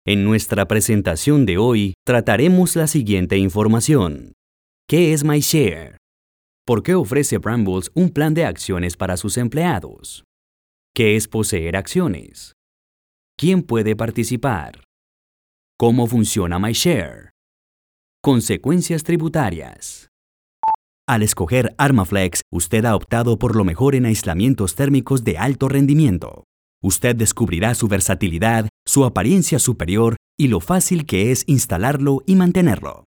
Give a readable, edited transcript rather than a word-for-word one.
En nuestra presentación de hoy trataremos la siguiente información. ¿Qué es MyShare? ¿Por qué ofrece Brambles un plan de acciones para sus empleados? ¿Qué es poseer acciones? ¿Quién puede participar? ¿Cómo funciona MyShare? Consecuencias tributarias. Al escoger Armaflex, usted ha optado por lo mejor en aislamientos térmicos de alto rendimiento. Usted descubrirá su versatilidad, su apariencia superior y lo fácil que es instalarlo y mantenerlo.